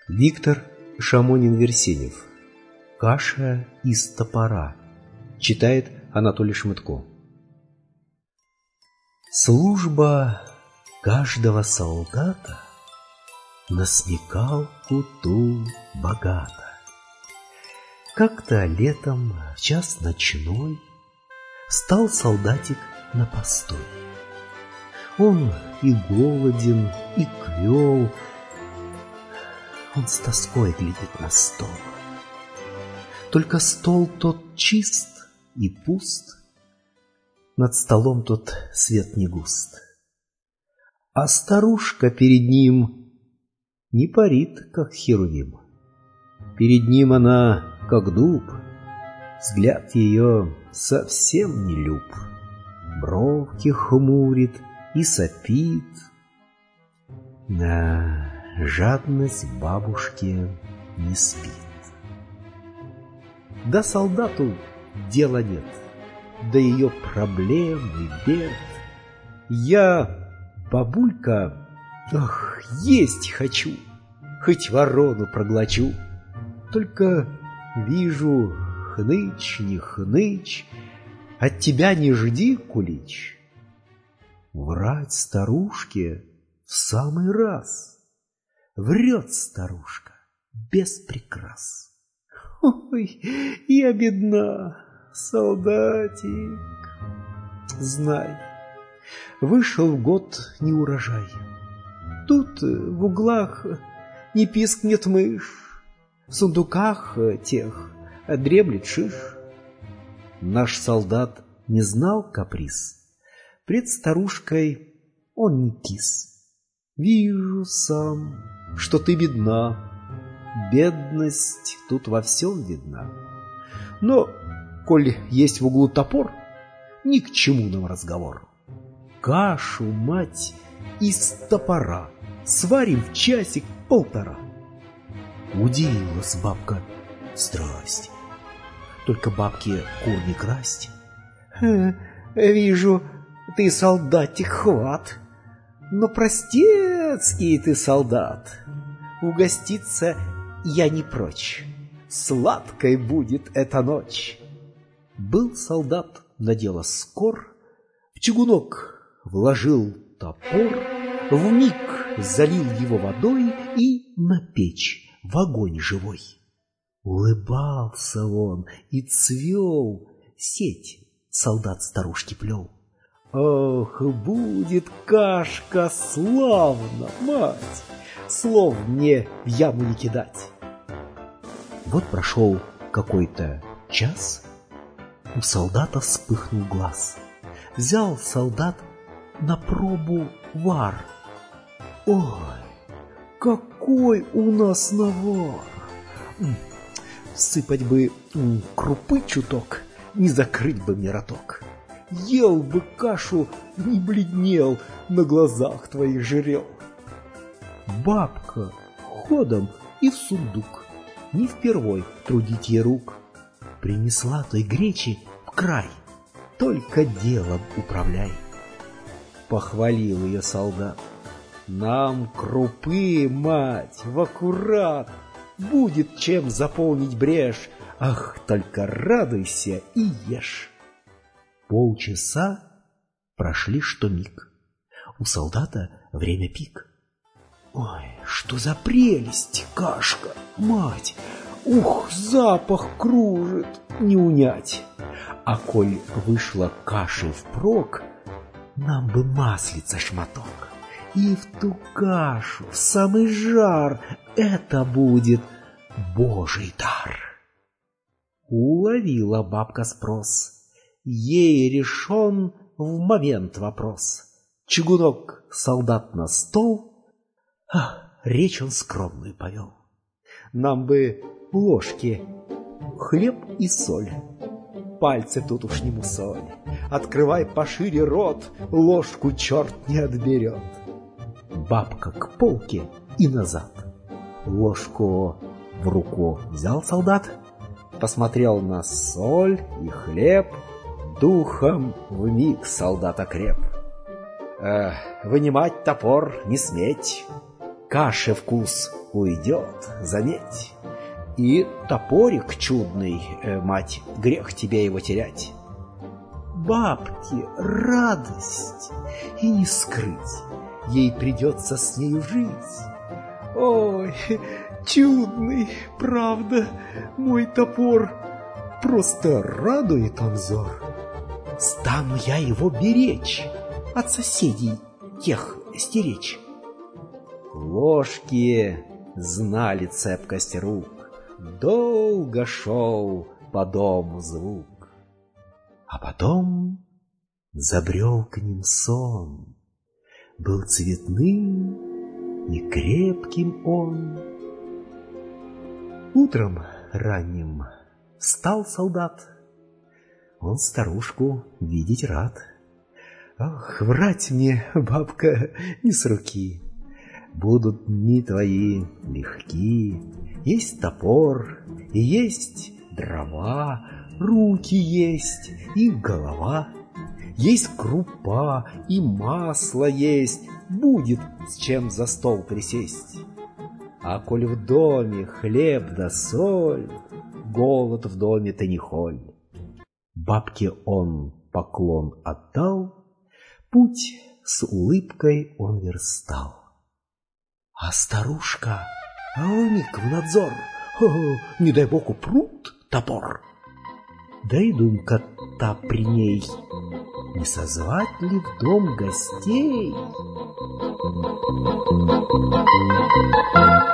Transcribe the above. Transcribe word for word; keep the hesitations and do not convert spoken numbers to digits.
Виктор Шамонин-Версенев. «Каша из топора». Читает Анатолий Шмытко. Служба каждого солдата на смекалку ту богата. Как-то летом в час ночной стал солдатик на постой. Он и голоден, и квел, он с тоской глядит на стол. Только стол тот чист и пуст, над столом тот свет не густ. А старушка перед ним не парит, как херувим. Перед ним она, как дуб, взгляд ее совсем не люб. Бровки хмурит и сопит. Да, жадность бабушки не спит. Да солдату дела нет, до ее проблем и бед. Я, бабулька, ах, есть хочу, хоть ворону проглочу. Только вижу, хнычь, не хнычь, от тебя не жди, кулич. Врать старушке в самый раз. Врет старушка без прикрас. Ой, я бедна, солдатик. Знай, вышел в год неурожай. Тут в углах не пискнет мышь, в сундуках тех дреблет шиш. Наш солдат не знал каприз, пред старушкой он не кис. Вижу сам, что ты бедна, бедность тут во всем видна. Но, коль есть в углу топор, ни к чему нам разговор. Кашу, мать, из топора сварим в часик-полтора. Удивилась бабка, страсть. Только бабке кур не красть. Вижу, ты, солдатик, хват, но простецкий ты солдат. Угоститься я не прочь, сладкой будет эта ночь. Был солдат на дело скор, в чугунок вложил топор, вмиг залил его водой и на печь в огонь живой. Улыбался он и цвел, сеть солдат старушки плел. Ох, будет кашка славно, мать! Слов мне в яму не кидать. Вот прошел какой-то час, у солдата вспыхнул глаз. Взял солдат на пробу вар. Ой, какой у нас навар! Сыпать бы крупы чуток, не закрыть бы мне роток. Ел бы кашу, не бледнел, на глазах твоих жирел. Бабка ходом и в сундук, не впервой трудить ей рук. Принесла той гречи в край, только делом управляй. Похвалил ее солдат. Нам крупы, мать, в аккурат, будет чем заполнить брешь. Ах, только радуйся и ешь. Полчаса прошли что миг. У солдата время пик. Ой, что за прелесть, кашка, мать! Ух, запах кружит, не унять. А коль вышла кашей впрок, нам бы маслица шматок. И в ту кашу, в самый жар, это будет Божий дар. Уловила бабка спрос. Ей решен в момент вопрос. Чугунок солдат на стол, а, речь он скромную повел. Нам бы ложки, хлеб и соль. Пальцы тут уж не мусоль. Открывай пошире рот, ложку черт не отберет. Бабка к полке и назад. Ложку в руку взял солдат, посмотрел на соль и хлеб, духом вмиг солдат окреп. Э, вынимать топор не сметь, Каши вкус уйдет, заметь. И топорик чудный, э, мать, грех тебе его терять. Бабке радость и не скрыть, ей придется с нею жить. Ой, чудный, правда, мой топор, просто радует он взор. Стану я его беречь, от соседей тех стеречь. Ложки знали цепкость рук, долго шел по дому звук. А потом забрел к ним сон, был цветным и крепким он. Утром ранним встал солдат, он старушку видеть рад. Ах, врать мне, бабка, не с руки, будут дни твои легки. Есть топор и есть дрова, руки есть и голова, есть крупа и масло есть, будет с чем за стол присесть. А коль в доме хлеб да соль, голод в доме-то не холь. Бабке он поклон отдал, путь с улыбкой он верстал. А старушка вмиг в надзор, о, не дай бог упрут топор. Да и думка та при ней, не созвать ли в дом гостей?